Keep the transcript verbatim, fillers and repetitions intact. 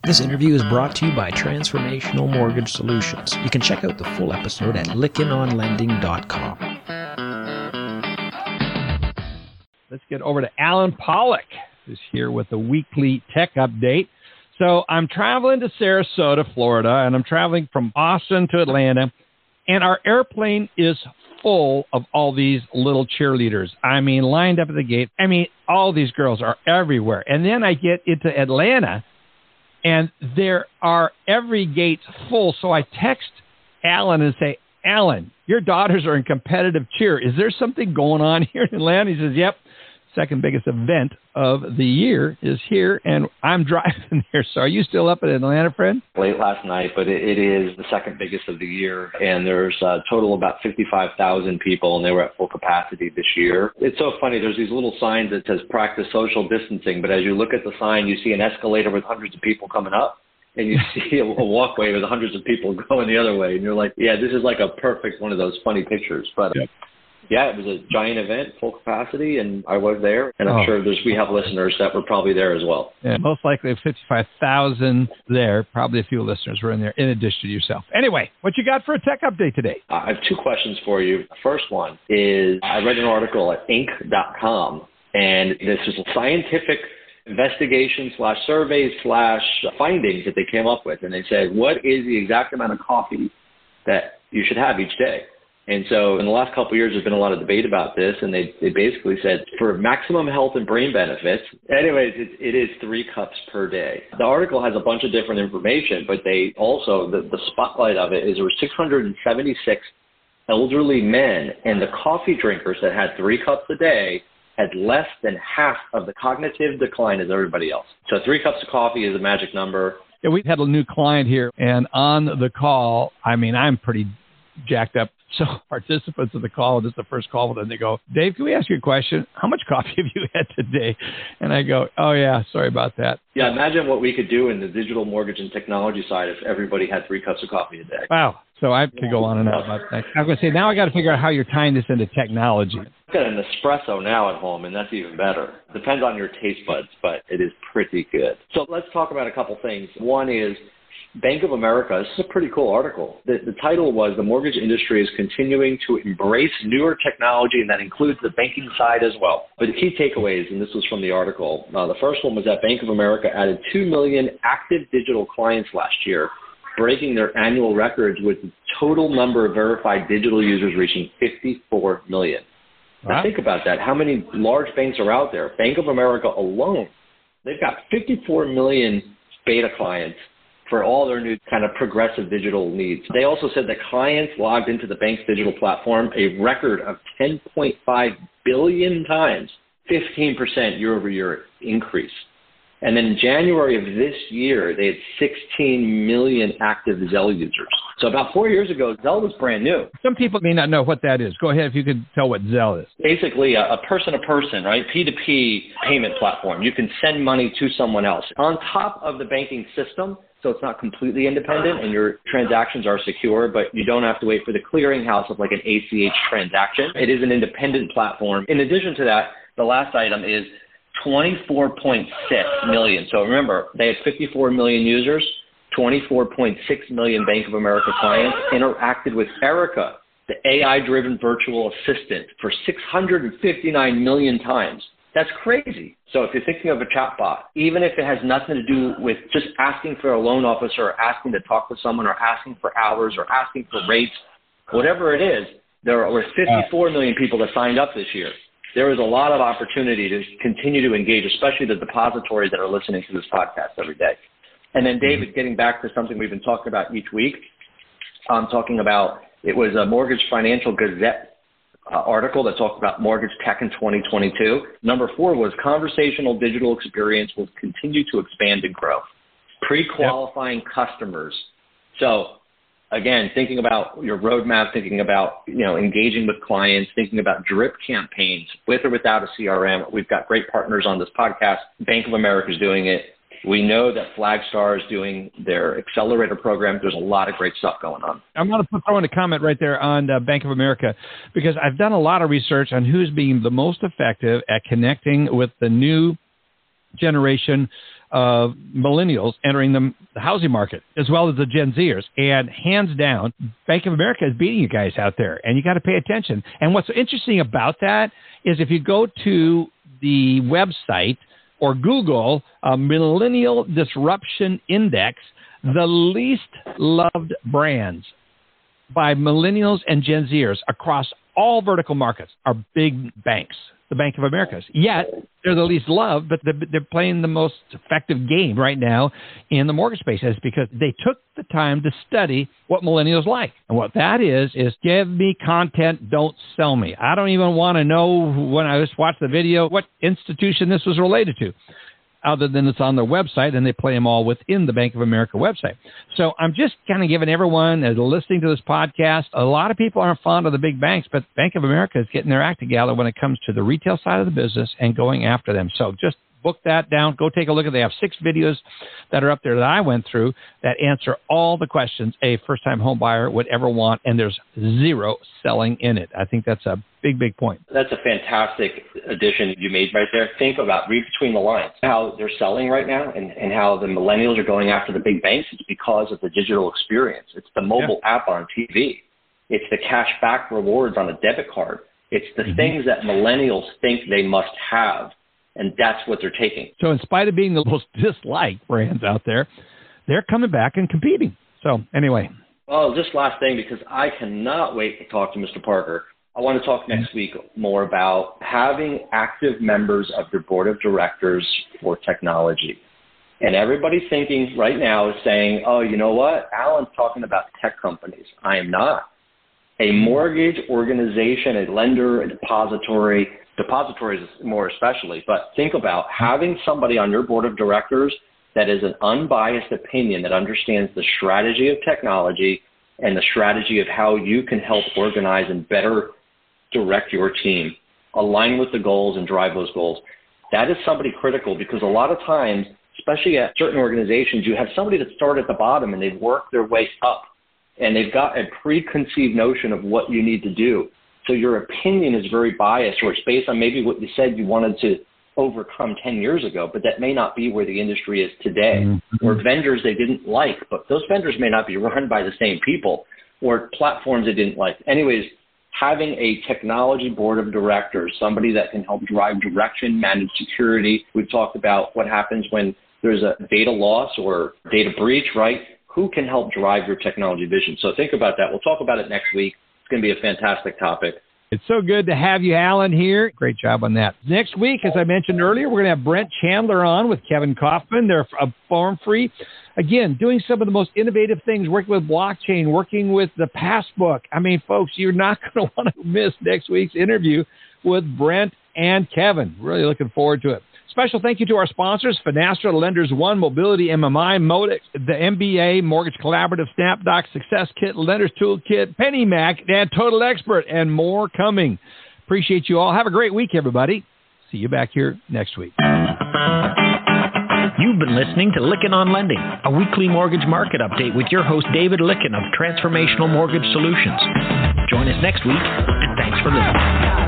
This interview is brought to you by Transformational Mortgage Solutions. You can check out the full episode at lykken on lending dot com. Let's get over to Alan Pollock, who's here with a weekly tech update. So I'm traveling to Sarasota, Florida, and I'm traveling from Austin to Atlanta, and our airplane is full of all these little cheerleaders. I mean, lined up at the gate. I mean, all these girls are everywhere. And then I get into Atlanta, and there are every gate full. So I text Alan and say, Alan, your daughters are in competitive cheer. Is there something going on here in Atlanta? He says, yep. Second biggest event of the year is here, and I'm driving there. So are you still up in Atlanta, friend? Late last night, but it, it is the second biggest of the year, and there's a total of about fifty-five thousand people, and they were at full capacity this year. It's so funny. There's these little signs that says practice social distancing, but as you look at the sign, you see an escalator with hundreds of people coming up, and you see a, a walkway with hundreds of people going the other way, and you're like, yeah, this is like a perfect one of those funny pictures. But yep. Yeah, it was a giant event, full capacity, and I was there. And I'm oh. sure there's we have listeners that were probably there as well. Yeah, most likely fifty-five thousand there. Probably a few listeners were in there in addition to yourself. Anyway, what you got for a tech update today? I have two questions for you. The first one is I read an article at inc dot com, and this is a scientific investigation slash survey slash findings that they came up with. And they said, what is the exact amount of coffee that you should have each day? And so in the last couple of years, there's been a lot of debate about this, and they, they basically said for maximum health and brain benefits, anyways, it, it is three cups per day. The article has a bunch of different information, but they also, the, the spotlight of it is there were six hundred seventy-six elderly men, and the coffee drinkers that had three cups a day had less than half of the cognitive decline as everybody else. So three cups of coffee is a magic number. Yeah, we had a new client here, and on the call, I mean, I'm pretty jacked up. So participants of the call, this is the first call with them, they go, Dave, can we ask you a question? How much coffee have you had today? And I go, oh, yeah, sorry about that. Yeah, imagine what we could do in the digital mortgage and technology side if everybody had three cups of coffee a day. Wow. So I could go on and on about that. I was going to say, now I got to figure out how you're tying this into technology. I've got an espresso now at home, and that's even better. Depends on your taste buds, but it is pretty good. So let's talk about a couple things. One is Bank of America. This is a pretty cool article. The, the title was, the mortgage industry is continuing to embrace newer technology, and that includes the banking side as well. But the key takeaways, and this was from the article, uh, the first one was that Bank of America added two million active digital clients last year, breaking their annual records with the total number of verified digital users reaching fifty-four million. Wow. Now think about that. How many large banks are out there? Bank of America alone, they've got fifty-four million beta clients for all their new kind of progressive digital needs. They also said that clients logged into the bank's digital platform a record of ten point five billion times, fifteen percent year over year increase. And then in January of this year, they had sixteen million active Zelle users. So about four years ago, Zelle was brand new. Some people may not know what that is. Go ahead if you could tell what Zelle is. Basically, a, a person-to-person, right, P two P payment platform. You can send money to someone else on top of the banking system, so it's not completely independent and your transactions are secure, but you don't have to wait for the clearinghouse of like an A C H transaction. It is an independent platform. In addition to that, the last item is twenty-four point six million. So remember, they had fifty-four million users, twenty-four point six million Bank of America clients interacted with Erica, the A I-driven virtual assistant, for six hundred fifty-nine million times. That's crazy. So if you're thinking of a chatbot, even if it has nothing to do with just asking for a loan officer or asking to talk with someone or asking for hours or asking for rates, whatever it is, there were fifty-four million people that signed up this year. There is a lot of opportunity to continue to engage, especially the depositories that are listening to this podcast every day. And then, David, getting back to something we've been talking about each week, I'm talking about, it was a Mortgage Financial Gazette uh, article that talked about mortgage tech in twenty twenty-two. Number four was conversational digital experience will continue to expand and grow. Pre-qualifying yep. customers. So, again, thinking about your roadmap, thinking about, you know, engaging with clients, thinking about drip campaigns with or without a C R M. We've got great partners on this podcast. Bank of America is doing it. We know that Flagstar is doing their accelerator program. There's a lot of great stuff going on. I'm going to throw in a comment right there on uh, Bank of America, because I've done a lot of research on who's being the most effective at connecting with the new generation of millennials entering the, the housing market, as well as the Gen Zers. And hands down, Bank of America is beating you guys out there, and you got to pay attention. And what's interesting about that is if you go to the website or Google uh, Millennial Disruption Index, the least loved brands by millennials and Gen Zers across all vertical markets are big banks, the Bank of Americas. Yet, they're the least loved, but they're playing the most effective game right now in the mortgage space. It's because they took the time to study what millennials like. And what that is, is give me content, don't sell me. I don't even want to know when I just watched the video what institution this was related to, other than it's on their website, and they play them all within the Bank of America website. So I'm just kind of giving everyone as listening to this podcast, a lot of people aren't fond of the big banks, but Bank of America is getting their act together when it comes to the retail side of the business and going after them. So just book that down. Go take a look at it. They have six videos that are up there that I went through that answer all the questions a first-time home buyer would ever want, and there's zero selling in it. I think that's a big, big point. That's a fantastic addition you made right there. Think about, read between the lines, how they're selling right now and, and how the millennials are going after the big banks. It's because of the digital experience. It's the mobile yeah. app on T V. It's the cash back rewards on a debit card. It's the mm-hmm. things that millennials think they must have. And that's what they're taking. So in spite of being the most disliked brands out there, they're coming back and competing. So anyway. Well, just last thing, because I cannot wait to talk to Mister Parker. I want to talk next week more about having active members of your board of directors for technology. And everybody thinking right now is saying, oh, you know what? Alan's talking about tech companies. I am not. A mortgage organization, a lender, a depository, depositories more especially, but think about having somebody on your board of directors that is an unbiased opinion that understands the strategy of technology and the strategy of how you can help organize and better direct your team, align with the goals and drive those goals. That is somebody critical, because a lot of times, especially at certain organizations, you have somebody that started at the bottom and they've worked their way up and they've got a preconceived notion of what you need to do. So your opinion is very biased, or it's based on maybe what you said you wanted to overcome ten years ago, but that may not be where the industry is today. Mm-hmm. Or vendors they didn't like, but those vendors may not be run by the same people, or platforms they didn't like. Anyways, having a technology board of directors, somebody that can help drive direction, manage security. We've talked about what happens when there's a data loss or data breach, right? Who can help drive your technology vision? So think about that. We'll talk about it next week. It's going to be a fantastic topic. It's so good to have you, Alan, here. Great job on that. Next week, as I mentioned earlier, we're going to have Brent Chandler on with Kevin Kaufman. They're a Form Free. Again, doing some of the most innovative things, working with blockchain, working with the Passbook. I mean, folks, you're not going to want to miss next week's interview with Brent and Kevin. Really looking forward to it. Special thank you to our sponsors, Finastra, Lenders One, Mobility M M I, Modex, the M B A, Mortgage Collaborative, SnapDoc, Success Kit, Lenders Toolkit, PennyMac, and Total Expert, and more coming. Appreciate you all. Have a great week, everybody. See you back here next week. You've been listening to Lykken on Lending, a weekly mortgage market update with your host, David Lykken of Transformational Mortgage Solutions. Join us next week, and thanks for listening.